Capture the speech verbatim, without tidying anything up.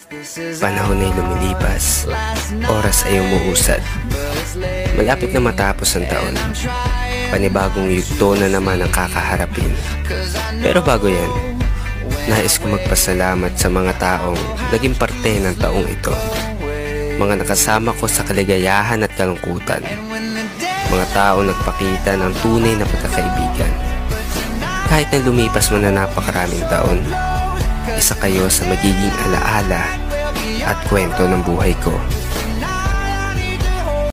Panahon ay lumilipas, oras ay umuusad. Malapit na matapos ang taon. Panibagong yugto na naman ang kakaharapin. Pero bago yan, nais ko magpasalamat sa mga taong naging parte ng taong ito. Mga nakasama ko sa kaligayahan at kalungkutan. Mga taong nagpakita ng tunay na pagkakaibigan. Kahit na lumipas man na napakaraming taon, isa kayo sa magiging alaala at kwento ng buhay ko.